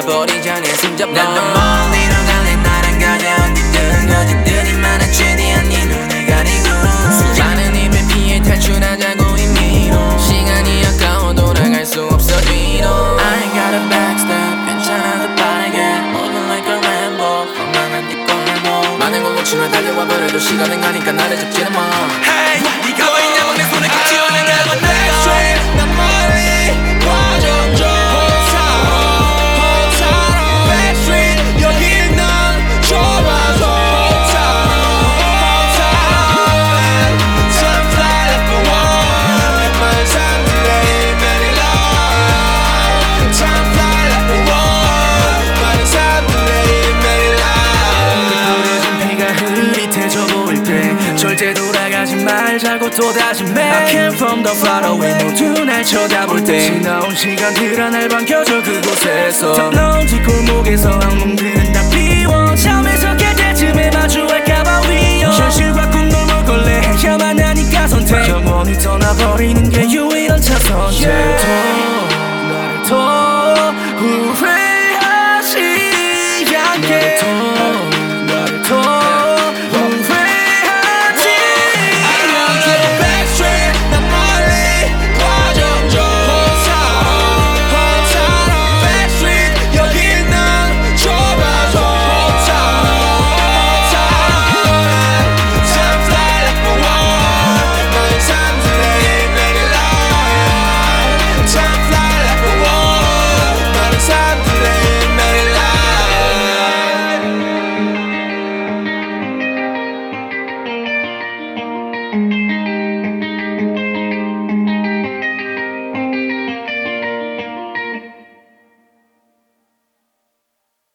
떠나버리자 내 손잡아. 난 너 멀리로 갈래 나랑 가자 어디든 거짓들이 많아 최대한 네 눈을 가리고 수많은 입을 피해 탈출하자고 임의로 시간이 아까워 돌아갈 수 없어 뒤로. I ain't got a backstep 괜찮아도 빠르게 Moving like a Rambo 건강한 네 꼴보 많은 걸 놓치며 달려와 버려도 시간은 가니까 나를 잡지는 마. Hey 네가 뭐 있냐고 내 손을 같이 올라가고 Backstreet 난 멀리 와줘 홈타운 Backstreet 여기 난 좋아서 Time fly like a wall 많은 사람들의 very long Time fly like a wall 많은 사람들의 very long 비가 흐릿해져 보일 때 절대 돌아가지 말자고 또 다짐해. I came from the far away 모두 날 쳐다볼 때 지나온 시간들아 날 반겨줘 그곳에서 턱런지 골목에서 악몽들은 다 비워 잠에서 깰 때쯤에 마주할까봐 위험 현실과 꿈을 몰걸래 해야만 하니까 선택 영원히 떠나버리는 게 유일한 차선제